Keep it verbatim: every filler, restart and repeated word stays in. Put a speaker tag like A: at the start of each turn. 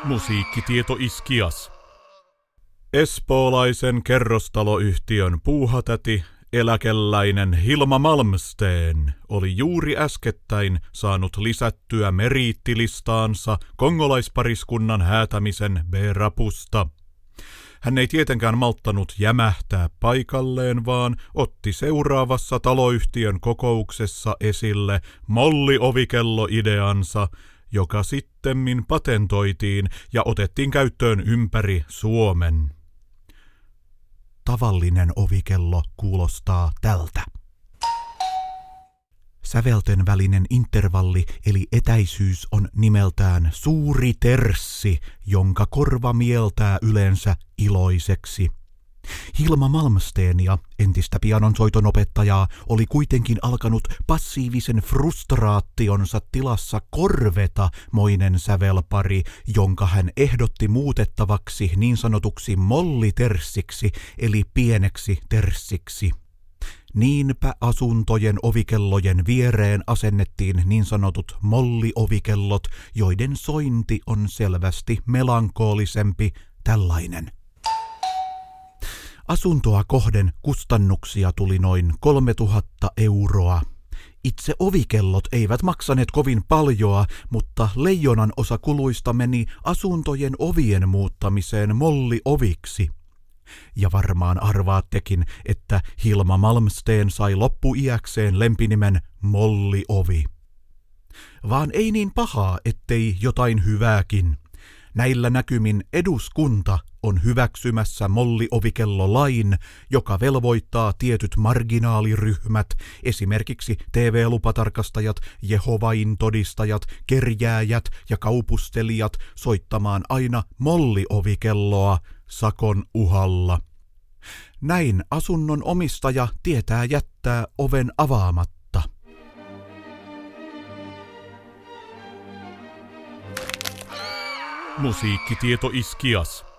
A: Musiikkitieto Iskias. Espoolaisen kerrostaloyhtiön puuhatäti, eläkeläinen Hilma Malmsteen oli juuri äskettäin saanut lisättyä meriittilistaansa kongolaispariskunnan häätämisen B-rapusta. Hän ei tietenkään malttanut jämähtää paikalleen, vaan otti seuraavassa taloyhtiön kokouksessa esille molli-ovikello-ideansa, joka sittemmin patentoitiin ja otettiin käyttöön ympäri Suomen. Tavallinen ovikello kuulostaa tältä. Sävelten välinen intervalli eli etäisyys on nimeltään suuri terssi, jonka korva mieltää yleensä iloiseksi. Hilma Malmsteenia, entistä pianonsoiton opettajaa, oli kuitenkin alkanut passiivisen frustraattionsa tilassa korveta moinen sävelpari, jonka hän ehdotti muutettavaksi niin sanotuksi molliterssiksi eli pieneksi terssiksi. Niinpä asuntojen ovikellojen viereen asennettiin niin sanotut molliovikellot, joiden sointi on selvästi melankoolisempi, tällainen. Asuntoa kohden kustannuksia tuli noin kolmetuhatta euroa. Itse ovikellot eivät maksaneet kovin paljoa, mutta leijonan osa kuluista meni asuntojen ovien muuttamiseen mollioviksi. Ja varmaan arvaattekin, että Hilma Malmsteen sai loppuiäkseen lempinimen Molliovi. Vaan ei niin pahaa, ettei jotain hyvääkin. Näillä näkymin eduskunta on hyväksymässä molliovikellolain, joka velvoittaa tietyt marginaaliryhmät, esimerkiksi T V-lupatarkastajat, Jehovain todistajat, kerjääjät ja kaupustelijat soittamaan aina molliovikelloa sakon uhalla. Näin asunnon omistaja tietää jättää oven avaamatta. Musiikkitieto Iskias.